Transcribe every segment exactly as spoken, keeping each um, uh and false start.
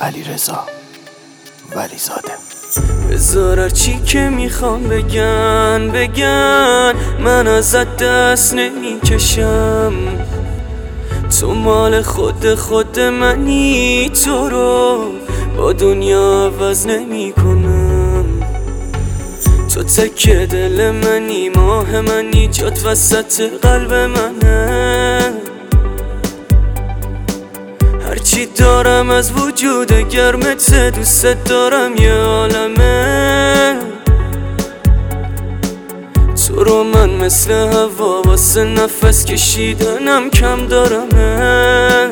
علیرضا ولیزاده. بذار چی که میخوام بگن بگن، من ازت دست نمیکشم. تو مال خود خود منی، تو رو با دنیا عوض نمی کنم. تو تکه دل منی، ماه منی، جات وسط قلب منه. هرچی دارم از وجود گرمت، دوست دارم یه عالمه. تو رو من مثل هوا واسه نفس کشیدنم کم دارمت.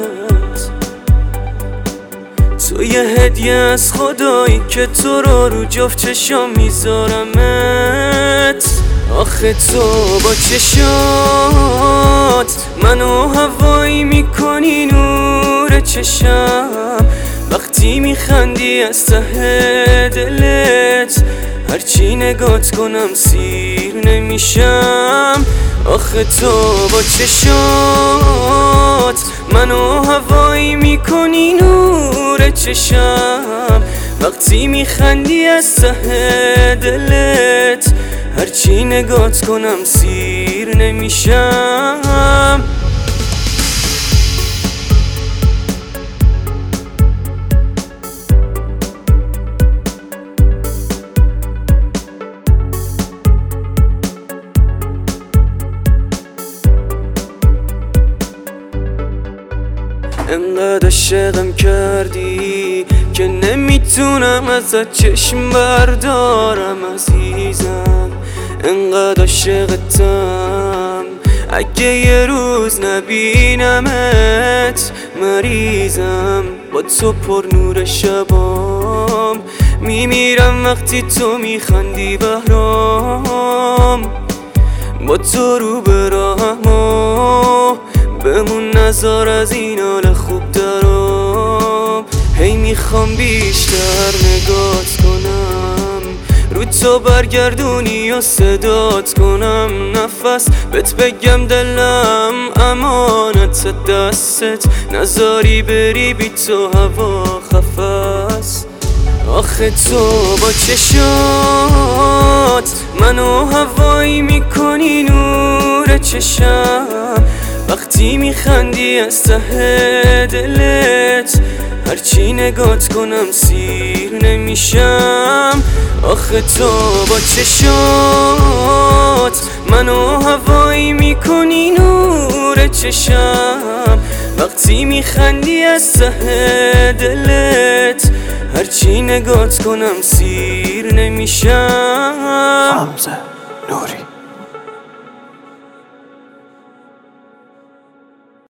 تو یه هدیه از خدایی که تو رو رو جفت چشام میذارمت. آخه تو با چشات منو هوایی میکنی، نور چشم وقتی میخندی از ته دلت. هرچی نگات کنم سیر نمیشم. آخه تو با چشات منو هوایی میکنی، نور چشم وقتی میخندی از ته دلت. هرچی نگات کنم سیر نمیشم. انقدر عشقم کردی که نمیتونم ازت چشم بردارم عزیزم. انقدر عاشقتم اگه یه روز نبینمت مریضم. با تو پر نور شبام میمیرم وقتی تو میخندی بهرام. با تو رو به راهم بمون، نزار از این حال خوب دارم. هی میخوام بیشتر نگات کنم، رو تو برگردونی و صدات کنم. نفس بهت بگم دلم امانت دستت، نزاری بری بی تو هوا خفست. آخه تو با چشات منو هوایی میکنی، نور چشم وقتی میخندی از ته دلت. هرچی نگات کنم سیر نمیشم. آخه تو با چشات منو هوایی میکنی، نور چشم وقتی میخندی از ته دلت. هرچی نگات کنم سیر نمیشم. حمزه